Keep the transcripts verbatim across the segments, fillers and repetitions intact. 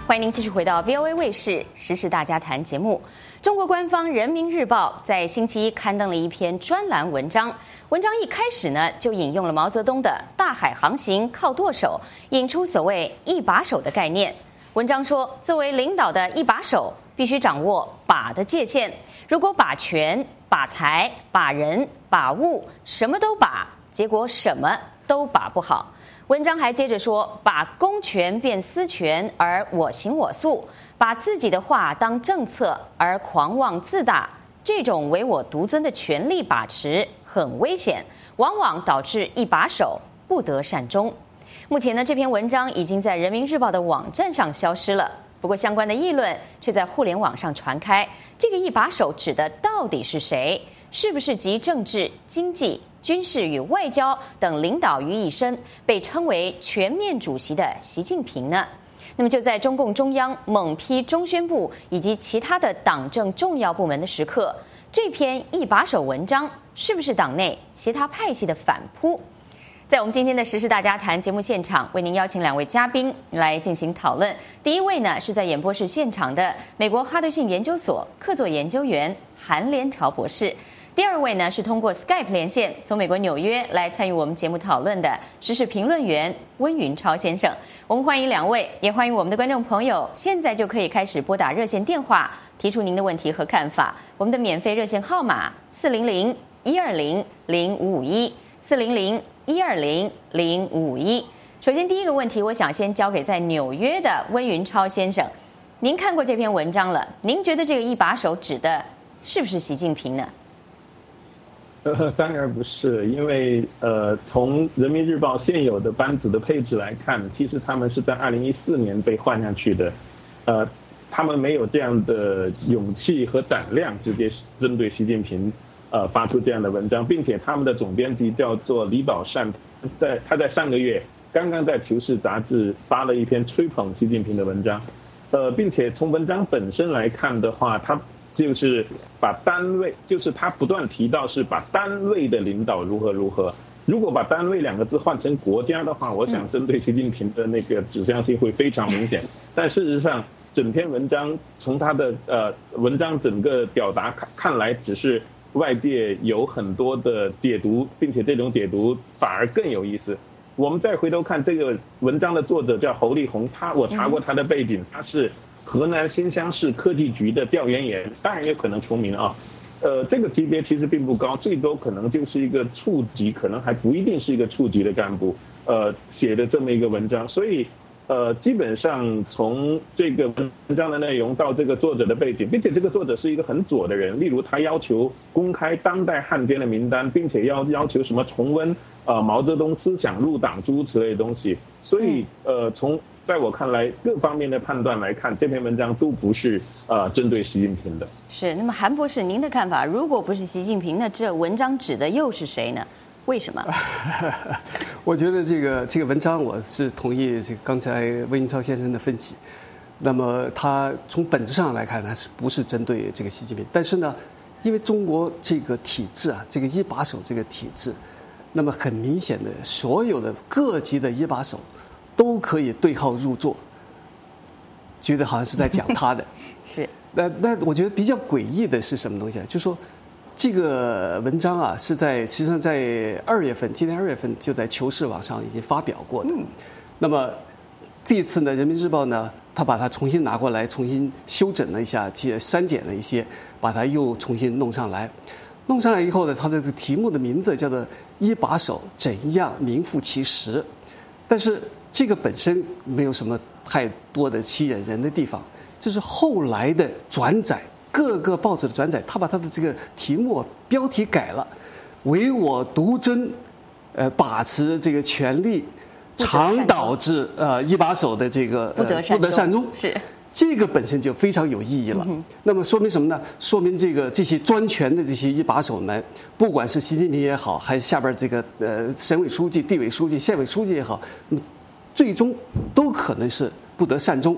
欢迎您继续回到 V O A 卫视时事大家谈节目。中国官方人民日报在星期一刊登了一篇专栏文章，文章一开始呢就引用了毛泽东的大海航行靠舵手，引出所谓一把手的概念。文章说，作为领导的一把手必须掌握把的界限，如果把权、把财、把人、把物什么都把，结果什么都把不好。文章还接着说，把公权变私权而我行我素，把自己的话当政策而狂妄自大，这种唯我独尊的权力把持很危险，往往导致一把手不得善终。目前呢，这篇文章已经在人民日报的网站上消失了，不过相关的议论却在互联网上传开。这个一把手指的到底是谁？是不是集政治、经济、军事与外交等领导于一身，被称为全面主席的习近平呢？那么就在中共中央猛批中宣部以及其他的党政重要部门的时刻，这篇一把手文章是不是党内其他派系的反扑？在我们今天的时事大家谈节目现场，为您邀请两位嘉宾来进行讨论。第一位呢，是在演播室现场的美国哈德逊研究所客座研究员韩连朝博士。第二位呢，是通过 Skype 连线从美国纽约来参与我们节目讨论的时事评论员温云超先生。我们欢迎两位，也欢迎我们的观众朋友，现在就可以开始拨打热线电话，提出您的问题和看法。我们的免费热线号码四零零一二零零五五一四零零一二零零五五一。首先第一个问题，我想先交给在纽约的温云超先生。您看过这篇文章了，您觉得这个一把手指的是不是习近平呢？ 呃，当然不是，因为呃，从人民日报现有的班子的配置来看，其实他们是在二零一四年被换下去的，呃，他们没有这样的勇气和胆量直接针对习近平呃发出这样的文章，并且他们的总编辑叫做李宝善，在他在上个月刚刚在《求是》杂志发了一篇吹捧习近平的文章，呃，并且从文章本身来看的话，他就是把单位，就是他不断提到是把单位的领导如何如何。如果把单位两个字换成国家的话，我想针对习近平的那个指向性会非常明显。但事实上，整篇文章从他的呃文章整个表达看看来，只是外界有很多的解读，并且这种解读反而更有意思。我们再回头看这个文章的作者叫侯立红，他我查过他的背景，他是河南新乡市科技局的调研员，当然也可能除名啊。呃，这个级别其实并不高，最多可能就是一个处级，可能还不一定是一个处级的干部，呃，写的这么一个文章。所以，呃，基本上从这个文章的内容到这个作者的背景，并且这个作者是一个很左的人，例如他要求公开当代汉奸的名单，并且要要求什么重温呃毛泽东思想入党诸如此类的东西。所以，呃，从在我看来，各方面的判断来看，这篇文章都不是呃针对习近平的。 是，那么韩博士，您的看法，如果不是习近平，那这文章指的又是谁呢？为什么？ 我觉得这个这个文章，我是同意这个刚才温云超先生的分析。那么他从本质上来看，他是不是针对这个习近平？但是呢，因为中国这个体制啊，这个一把手这个体制，那么很明显的，所有的各级的一把手都可以对号入座，觉得好像是在讲他的。 是。 那那我觉得比较诡异的是什么东西啊？就是说，这个文章啊是在实际上在二月份，今年二月份就在求是网上已经发表过的。嗯。那么这一次呢，人民日报呢，他把它重新拿过来，重新修整了一下，删减了一些，把它又重新弄上来。弄上来以后呢，它的这个题目的名字叫做“一把手怎样名副其实”，但是这个本身没有什么太多的吸引人的地方，就是后来的转载，各个报纸的转载，他把他的这个题目标题改了，唯我独尊，呃，把持这个权力，常导致呃一把手的这个不得善终。 不得善终是。 这个本身就非常有意义了。嗯、那么说明什么呢？说明这个这些专权的这些一把手们，不管是习近平也好，还是下边这个呃省委书记、地委书记、县委书记也好，最终都可能是不得善终。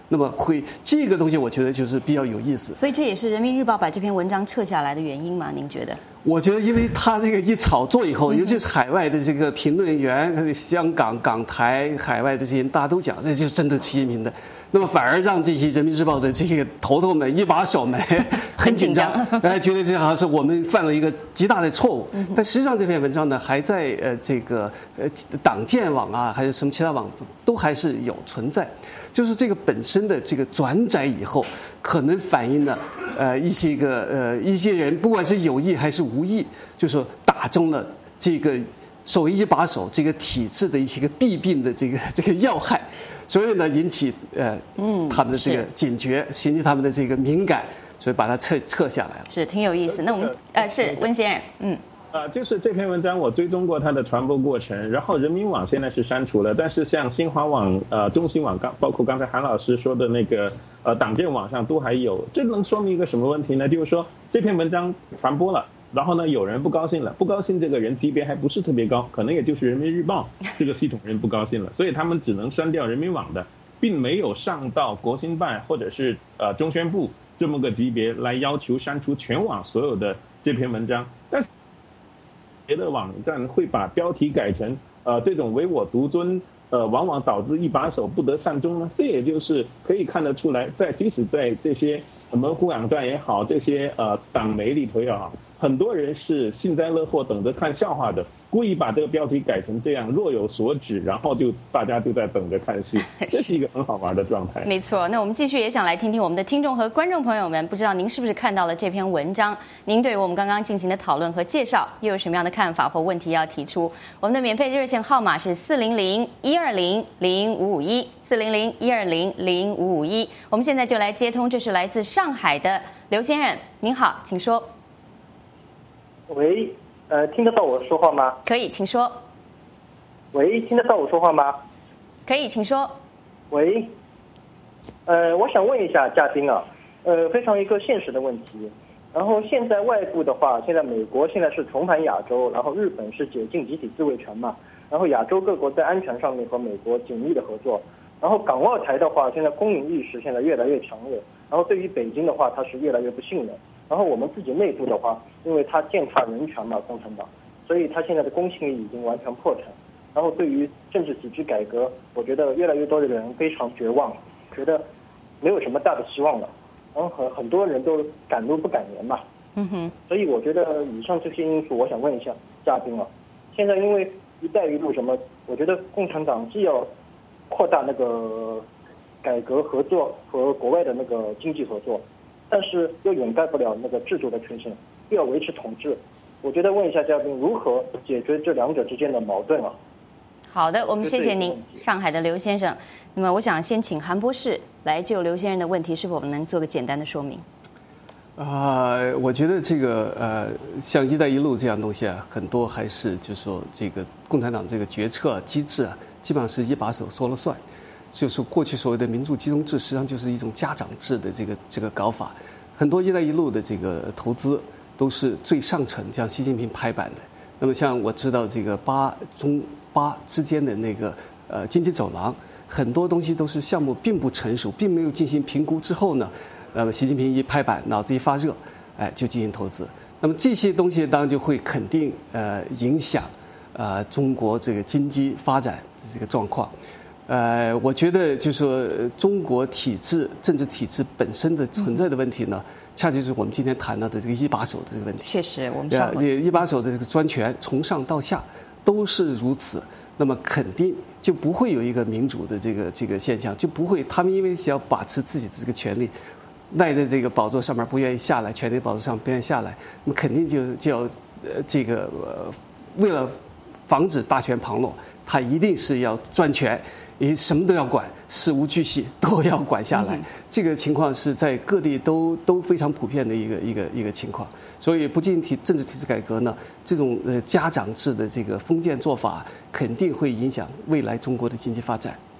那么会这个东西，我觉得就是比较有意思。 所以这也是人民日报把这篇文章撤下来的原因吗？您觉得？ 我觉得，因为他这个一炒作以后，尤其是海外的这个评论员、香港、港台、海外的这些人，大家都讲，这就是针对习近平的。那么反而让这些人民日报的这些头头们、一把手们很紧张，哎，觉得这好像是我们犯了一个极大的错误。但实际上这篇文章呢，还在呃这个呃党建网啊，还有什么其他网都还是有存在。就是这个本身的这个转载以后，可能反映了呃一些个呃一些人，不管是有意还是无意，就是说打中了这个所谓一把手这个体制的一些个弊病的这个这个要害。所以呢，引起呃嗯他们的这个警觉，引起他们的这个敏感，所以把它撤撤下来了。 是挺有意思。那我们呃是温先生，嗯。 啊、呃，就是这篇文章我追踪过它的传播过程，然后人民网现在是删除了，但是像新华网、呃中新网，刚包括刚才韩老师说的那个呃党建网上都还有，这能说明一个什么问题呢？就是说这篇文章传播了，然后呢有人不高兴了，不高兴这个人级别还不是特别高，可能也就是人民日报这个系统人不高兴了，所以他们只能删掉人民网的，并没有上到国新办或者是呃中宣部这么个级别来要求删除全网所有的这篇文章，但是别的网站会把标题改成呃这种唯我独尊，呃往往导致一把手不得善终呢？这也就是可以看得出来，在即使在这些门户网站也好，这些呃党媒里头也好，很多人是幸灾乐祸等着看笑话的，故意把这个标题改成这样，若有所指，然后就大家就在等着看戏，这是一个很好玩的状态。 没错，那我们继续也想来听听我们的听众和观众朋友们，不知道您是不是看到了这篇文章？您对于我们刚刚进行的讨论和介绍又有什么样的看法或问题要提出？我们的免费热线号码是四零零一二零零五五一四零零一二零零五五一。我们现在就来接通，这是来自上海的刘先生，您好，请说。 喂，呃，听得到我说话吗？ 可以，请说。 喂，听得到我说话吗？ 可以，请说。 喂，呃，我想问一下嘉宾啊，呃，非常一个现实的问题。然后现在外部的话，现在美国现在是重返亚洲，然后日本是解禁集体自卫权嘛，然后亚洲各国在安全上面和美国紧密的合作。然后港澳台的话，现在公民意识现在越来越强烈，然后对于北京的话，它是越来越不信任。然后我们自己内部的话，因为它践踏人权嘛，共产党，所以它现在的公信力已经完全破产。然后对于政治体制改革，我觉得越来越多的人非常绝望，觉得没有什么大的希望了。然后很很多人都敢怒不敢言嘛。 嗯哼。所以我觉得以上这些因素，我想问一下嘉宾啊，现在因为“一带一路”什么，我觉得共产党既要扩大那个改革合作和国外的那个经济合作，但是又掩盖不了那个制度的缺陷，又要维持统治。我觉得问一下嘉宾，如何解决这两者之间的矛盾啊？ 好的，我们谢谢您，上海的刘先生。那么我想先请韩博士来就刘先生的问题，是否能做个简单的说明？ 啊、呃，我觉得这个呃，像“一带一路”这样东西啊，很多还是就是说这个共产党这个决策机制啊，基本上是一把手说了算。就是过去所谓的民主集中制，实际上就是一种家长制的这个这个搞法。很多“一带一路”的这个投资都是最上层，像习近平拍板的。那么像我知道这个巴中巴之间的那个呃经济走廊，很多东西都是项目并不成熟，并没有进行评估之后呢，呃，习近平一拍板，脑子一发热，哎，就进行投资。那么这些东西当然就会肯定呃影响呃中国这个经济发展的这个状况。呃，我觉得就是说中国体制、政治体制本身的存在的问题呢，嗯、恰恰就是我们今天谈到的这个一把手的这个问题。 确实，我们说这一把手的这个专权，从上到下都是如此。那么肯定就不会有一个民主的这个这个现象，就不会他们因为想要把持自己的这个权利，赖在这个宝座上面不愿意下来，权力宝座上不愿意下来，那么肯定就就要呃这个呃为了防止大权旁落，他一定是要专权。也什么都要管，事无巨细都要管下来。嗯、这个情况是在各地都都非常普遍的一个一个一个情况。所以不进行体政治体制改革呢，这种呃家长制的这个封建做法，肯定会影响未来中国的经济发展。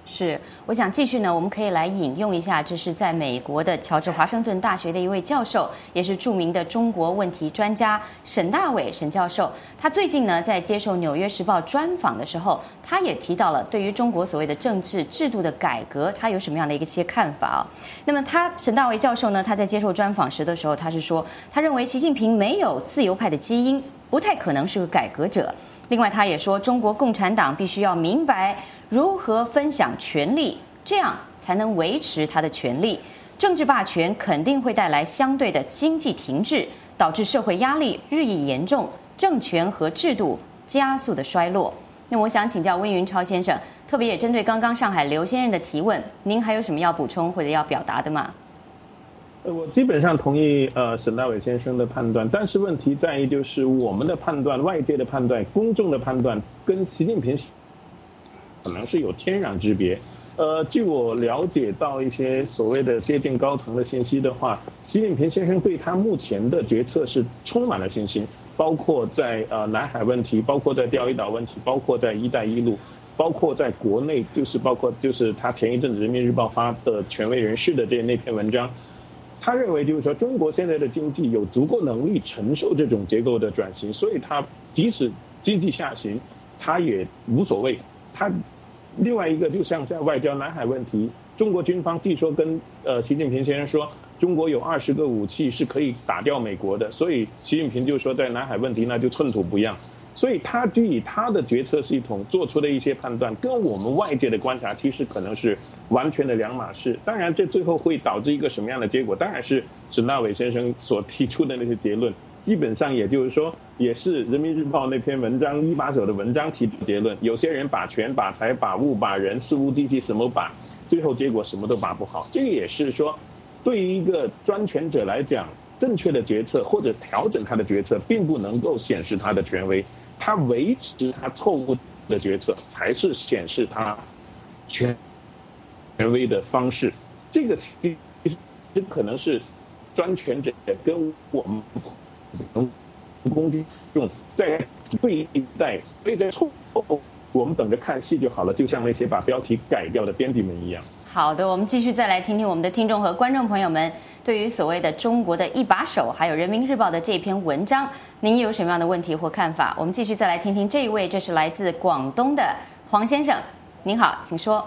是，我想继续呢，我们可以来引用一下，这是在美国的乔治华盛顿大学的一位教授，也是著名的中国问题专家沈大伟沈教授。他最近呢在接受《纽约时报》专访的时候，他也提到了对于中国所谓的政治制度的改革，他有什么样的一些看法啊？那么他沈大伟教授呢，他在接受专访时的时候，他是说，他认为习近平没有自由派的基因，不太可能是个改革者。另外，他也说，中国共产党必须要明白如何分享权力，这样才能维持他的权力。政治霸权肯定会带来相对的经济停滞，导致社会压力日益严重，政权和制度加速的衰落。那我想请教温云超先生，特别也针对刚刚上海刘先生的提问，您还有什么要补充或者要表达的吗？ 我基本上同意呃沈大伟先生的判断，但是问题在于就是我们的判断、外界的判断、公众的判断跟习近平可能是有天壤之别。呃，据我了解到一些所谓的接近高层的信息的话，习近平先生对他目前的决策是充满了信心，包括在呃南海问题，包括在钓鱼岛问题，包括在一带一路，包括在国内，就是包括就是他前一阵子人民日报发的权威人士的这那篇文章。他认为就是说，中国现在的经济有足够能力承受这种结构的转型，所以他即使经济下行，他也无所谓。他另外一个就像在外交南海问题，中国军方据说跟呃习近平先生说，中国有二十个武器是可以打掉美国的，所以习近平就说在南海问题那就寸土不让。所以他基于他的决策系统做出的一些判断，跟我们外界的观察其实可能是完全的两码事。当然，这最后会导致一个什么样的结果，当然是沈大伟先生所提出的那些结论，基本上也就是说，也是人民日报那篇文章一把手的文章提的结论。有些人把权、把财、把物、把人，事无巨细什么把，最后结果什么都把不好。这个也是说，对于一个专权者来讲，正确的决策或者调整他的决策，并不能够显示他的权威。他维持他错误的决策，才是显示他权权威的方式。这个其实可能是专权者跟我们公众在对待对待错误，我们等着看戏就好了，就像那些把标题改掉的编辑们一样。 好的，我们继续再来听听我们的听众和观众朋友们对于所谓的中国的一把手，还有人民日报的这篇文章，您有什么样的问题或看法？我们继续再来听听这一位，这是来自广东的黄先生，您好，请说。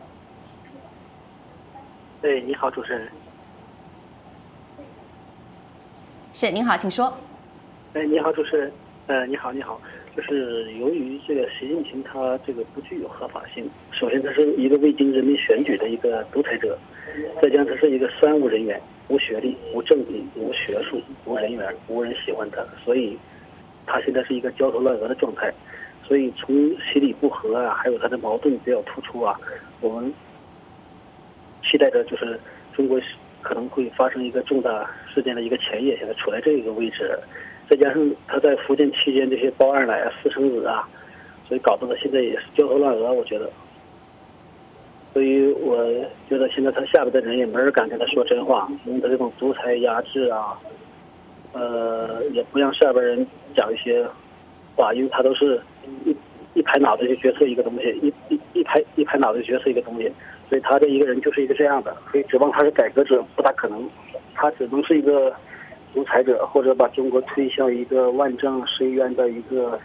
对，你好，主持人。 是，您好，请说。 哎，你好，主持人。呃，你好，你好。就是由于这个习近平他这个不具有合法性，首先他是一个未经人民选举的一个独裁者，再加上他是一个三无人员，无学历、无政绩、无学术、无人缘，无人喜欢他，所以他现在是一个焦头烂额的状态。所以从习理不合啊，还有他的矛盾比较突出啊，我们期待着就是中国可能会发生一个重大事件的一个前夜，现在处在这个位置。再加上他在福建期间这些包二奶啊、私生子啊，所以搞得他现在也是焦头烂额，我觉得。所以我觉得现在他下边的人也没人敢跟他说真话，因为他这种独裁压制啊，呃，也不让下边人讲一些话，因为他都是一一拍脑袋就决策一个东西，一一一拍一拍脑袋就决策一个东西，所以他这一个人就是一个这样的，所以指望他是改革者不大可能，他只能是一个独裁者，或者把中国推向一个万丈深渊的一个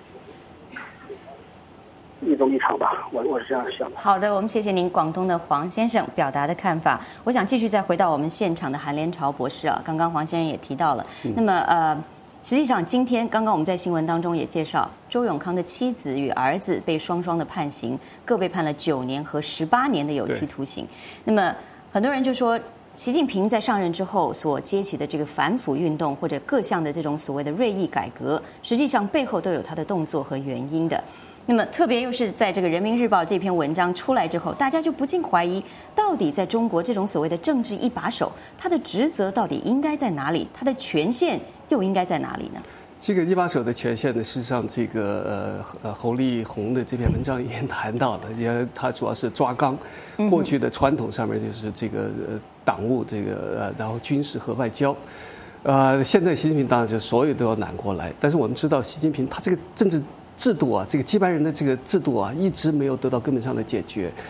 一种立场吧，我我是这样想的。 好的，我们谢谢您，广东的黄先生表达的看法。我想继续再回到我们现场的韩连朝博士啊，刚刚黄先生也提到了，嗯、那么呃，实际上今天刚刚我们在新闻当中也介绍，周永康的妻子与儿子被双双的判刑，各被判了九年和十八年的有期徒刑。那么很多人就说，习近平在上任之后所接起的这个反腐运动，或者各项的这种所谓的锐意改革，实际上背后都有他的动作和原因的。那么特别又是在这个人民日报这篇文章出来之后，大家就不禁怀疑，到底在中国这种所谓的政治一把手，他的职责到底应该在哪里，他的权限又应该在哪里呢？ 这个一把手的权限呢，事实上这个呃呃侯立红的这篇文章也谈到了，也他主要是抓纲，过去的传统上面就是这个呃党务这个呃然后军事和外交，呃现在习近平当然就所有都要揽过来，但是我们知道习近平他这个政治制度啊，这个接班人的这个制度啊，一直没有得到根本上的解决。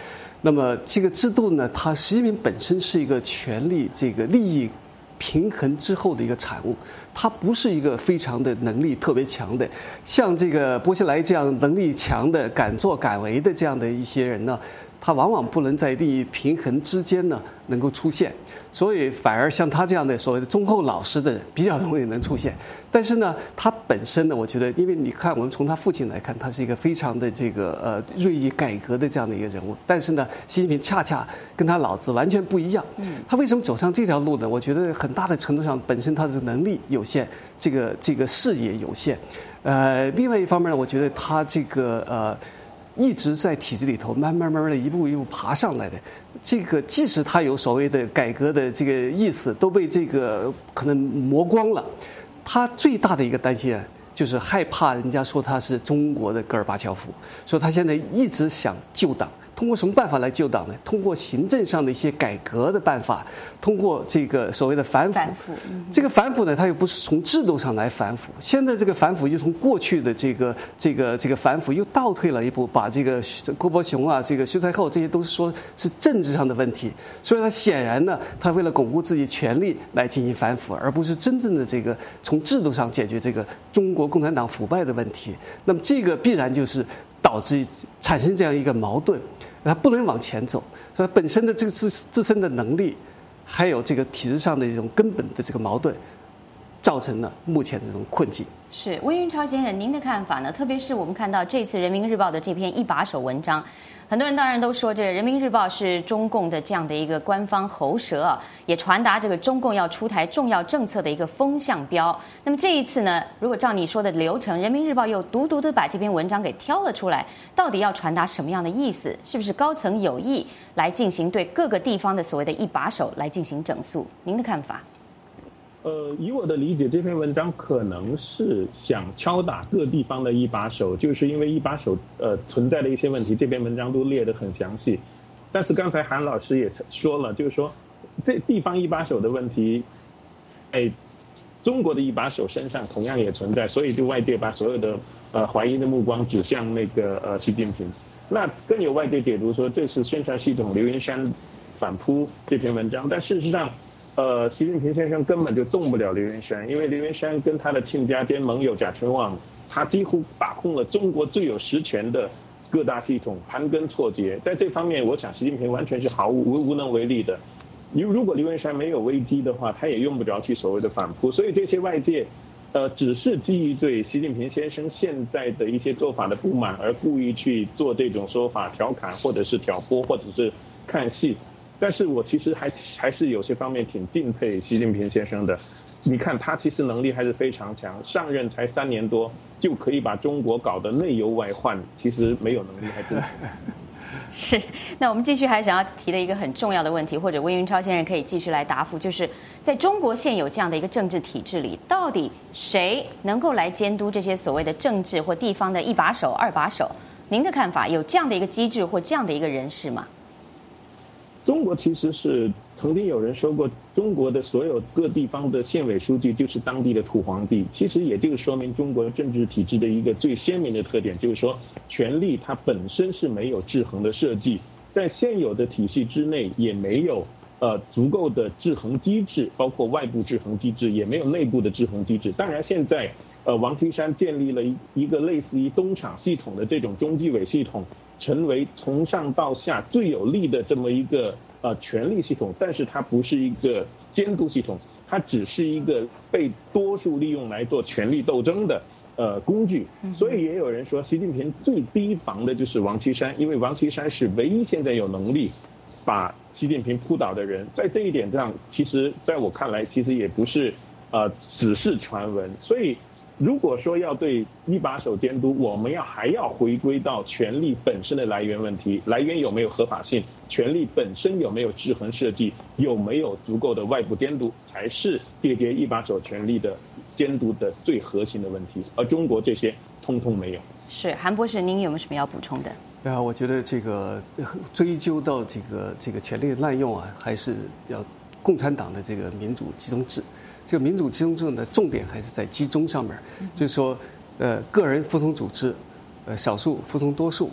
那么这个制度呢，它习近平本身是一个权力这个利益平衡之后的一个产物，他不是一个非常的能力特别强的，像这个薄熙来这样能力强的、敢作敢为的这样的一些人呢，他往往不能在利益平衡之间呢能够出现，所以反而像他这样的所谓的忠厚老实的人比较容易能出现。但是呢，他本身呢，我觉得，因为你看，我们从他父亲来看，他是一个非常的这个呃锐意改革的这样的一个人物。但是呢，习近平恰恰跟他老子完全不一样。他为什么走上这条路呢？我觉得很大的程度上，本身他的能力有限，这个这个视野有限。呃，另外一方面呢，我觉得他这个呃。一直在体制里头慢慢慢慢的一步一步爬上来的，这个即使他有所谓的改革的这个意思，都被这个可能磨光了。他最大的一个担心啊，就是害怕人家说他是中国的戈尔巴乔夫，所以他现在一直想救党。通过什么办法来救党呢？通过行政上的一些改革的办法，通过这个所谓的反腐。 反腐，嗯、 这个反腐呢，它又不是从制度上来反腐。现在这个反腐又从过去的这个这个这个反腐又倒退了一步，把这个郭伯雄啊、这个徐才厚这些都是说是政治上的问题。所以他显然呢，他为了巩固自己权力来进行反腐，而不是真正的这个从制度上解决这个中国共产党腐败的问题。那么这个必然就是导致产生这样一个矛盾。他不能往前走，所以本身的这个自自身的能力，还有这个体制上的一种根本的这个矛盾，造成了目前的这种困境。 是温云超先生，您的看法呢？特别是我们看到这次《人民日报》的这篇一把手文章，很多人当然都说，这个《人民日报》是中共的这样的一个官方喉舌啊，也传达这个中共要出台重要政策的一个风向标。那么这一次呢，如果照你说的流程，《人民日报》又独独的把这篇文章给挑了出来，到底要传达什么样的意思？是不是高层有意来进行对各个地方的所谓的一把手来进行整肃？您的看法？ 呃，以我的理解，这篇文章可能是想敲打各地方的一把手，就是因为一把手呃存在的一些问题，这篇文章都列得很详细。但是刚才韩老师也说了，就是说这地方一把手的问题，哎，中国的一把手身上同样也存在，所以就外界把所有的呃怀疑的目光指向那个呃习近平。那更有外界解读说这是宣传系统刘云山反扑这篇文章，但事实上。呃，习近平先生根本就动不了刘云山，因为刘云山跟他的亲家兼盟友贾春旺，他几乎把控了中国最有实权的各大系统，盘根错节。在这方面，我想习近平完全是毫无无能为力的。如如果刘云山没有危机的话，他也用不着去所谓的反扑。所以这些外界，呃，只是基于对习近平先生现在的一些做法的不满，而故意去做这种说法调侃，或者是挑拨，或者是看戏。但是我其实还还是有些方面挺敬佩习近平先生的，你看他其实能力还是非常强，上任才三年多就可以把中国搞得内忧外患，其实没有能力还真是。那我们继续还想要提的一个很重要的问题，或者温云超先生可以继续来答复，就是在中国现有这样的一个政治体制里，到底谁能够来监督这些所谓的政治或地方的一把手、二把手？您的看法，有这样的一个机制或这样的一个人士吗？ 中国其实是曾经有人说过，中国的所有各地方的县委书记就是当地的土皇帝。其实也就是说明中国政治体制的一个最鲜明的特点，就是说权力它本身是没有制衡的设计，在现有的体系之内也没有呃足够的制衡机制，包括外部制衡机制，也没有内部的制衡机制。当然现在呃王岐山建立了一一个类似于东厂系统的这种中纪委系统，成为从上到下最有力的这么一个呃权力系统，但是它不是一个监督系统，它只是一个被多数利用来做权力斗争的呃工具。所以也有人说，习近平最提防的就是王岐山，因为王岐山是唯一现在有能力把习近平扑倒的人。在这一点上，其实在我看来，其实也不是呃只是传闻。所以如果说要对一把手监督，我们要还要回归到权力本身的来源问题，来源有没有合法性，权力本身有没有制衡设计，有没有足够的外部监督，才是解决一把手权力的监督的最核心的问题。而中国这些通通没有。 是韩博士，您有没有什么要补充的？ 对啊，我觉得这个追究到这个这个权力滥用啊，还是要共产党的这个民主集中制。这个民主集中制的重点还是在集中上面，就是说，呃，个人服从组织，呃，少数服从多数，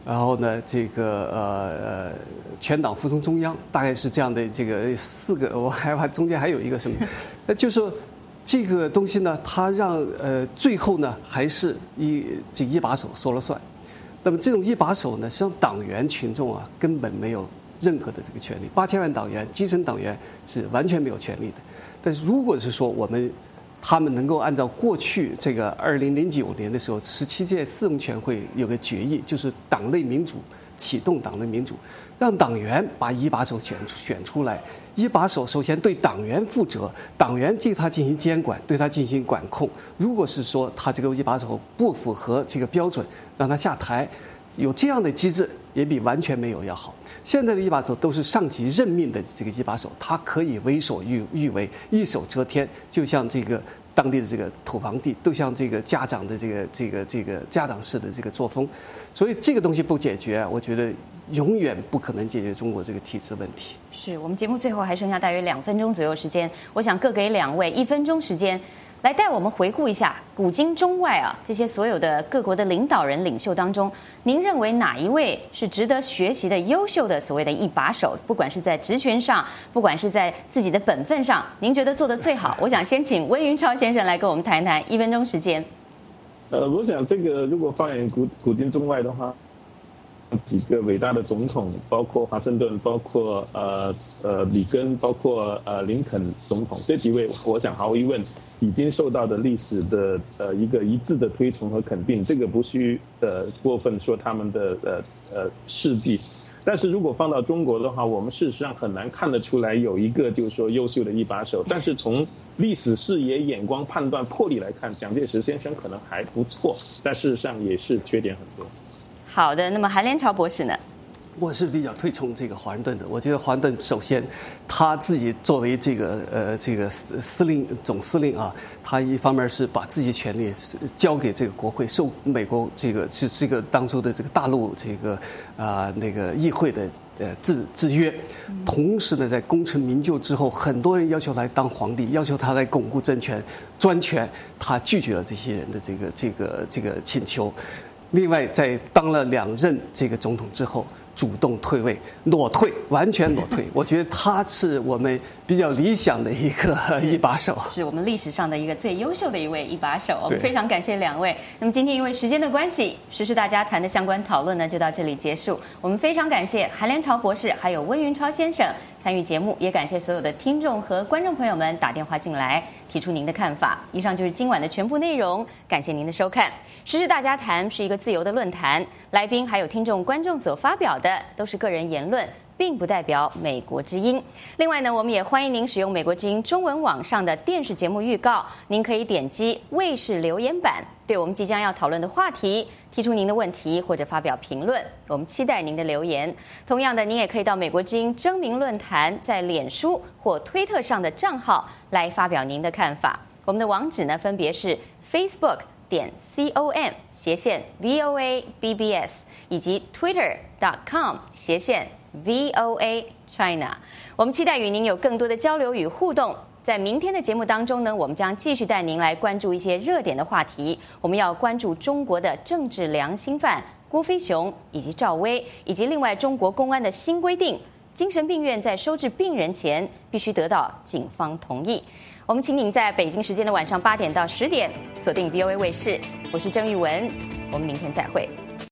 然后呢，这个呃呃，全党服从中央，大概是这样的这个四个，我还怕中间还有一个什么，那就是说这个东西呢，它让呃最后呢还是一这一把手说了算。那么这种一把手呢，实际上党员群众啊根本没有任何的这个权利，八千万党员、基层党员是完全没有权利的。但是如果是说我们他们能够按照过去这个二零零九年的时候，十七届四中全会有个决议，就是党内民主，启动党内民主，让党员把一把手选选出来。一把手首先对党员负责，党员对他进行监管，对他进行管控。如果是说他这个一把手不符合这个标准，让他下台，有这样的机制也比完全没有要好。现在的一把手都是上级任命的这个一把手，他可以为所欲欲为，一手遮天，就像这个当地的这个土房地，都像这个家长的这个这个这个家长式的这个作风。所以这个东西不解决，我觉得永远不可能解决中国这个体制问题。 是我们节目最后还剩下大约两分钟左右时间，我想各给两位一分钟时间，来带我们回顾一下古今中外啊这些所有的各国的领导人领袖当中，您认为哪一位是值得学习的优秀的所谓的一把手？不管是在职权上，不管是在自己的本分上，您觉得做得最好？我想先请温云超先生来跟我们谈谈，一分钟时间。 呃，我想这个如果放眼古古今中外的话，几个伟大的总统，包括华盛顿，包括呃呃里根，包括呃林肯总统，这几位，我想毫无疑问已经受到的历史的呃一个一致的推崇和肯定，这个不需呃过分说他们的呃呃事迹。但是如果放到中国的话，我们事实上很难看得出来有一个就是说优秀的一把手。但是从历史视野、眼光、判断、魄力来看，蒋介石先生可能还不错，但事实上也是缺点很多。 好的，那么韩连朝博士呢？ 我是比较推崇这个华盛顿的。我觉得华盛顿首先他自己作为这个呃这个司司令总司令啊，他一方面是把自己权力交给这个国会，受美国这个是这个当初的这个大陆这个啊、呃、那个议会的呃制制约，同时呢在功成名就之后，很多人要求来当皇帝，要求他来巩固政权专权，他拒绝了这些人的这个这个这个请求。另外，在当了两任这个总统之后，主动退位，裸退，完全裸退。我觉得他是我们比较理想的一个一把手， 是我们历史上的一个最优秀的一位一把手。我们非常感谢两位。那么今天因为时间的关系，时事大家谈的相关讨论呢就到这里结束。我们非常感谢韩连朝博士还有温云超先生参与节目，也感谢所有的听众和观众朋友们打电话进来提出您的看法。以上就是今晚的全部内容，感谢您的收看。时事大家谈是一个自由的论坛，来宾还有听众观众所发表的都是个人言论，并不代表美国之音。另外呢，我们也欢迎您使用美国之音中文网上的电视节目预告，您可以点击卫视留言板，对我们即将要讨论的话题提出您的问题或者发表评论，我们期待您的留言。同样的，您也可以到美国之音征名论坛在脸书或推特上的账号来发表您的看法。我们的网址呢分别是 Facebook 点 com 斜线 V O A B B S 以及 Twitter dot com 斜线 V O A China。 我们期待与您有更多的交流与互动。在明天的节目当中呢，我们将继续带您来关注一些热点的话题。我们要关注中国的政治良心犯郭飞雄以及赵薇，以及另外中国公安的新规定，精神病院在收治病人前必须得到警方同意。我们请您在北京时间的晚上八点到十点锁定 V O A 卫视，我是郑玉文，我们明天再会。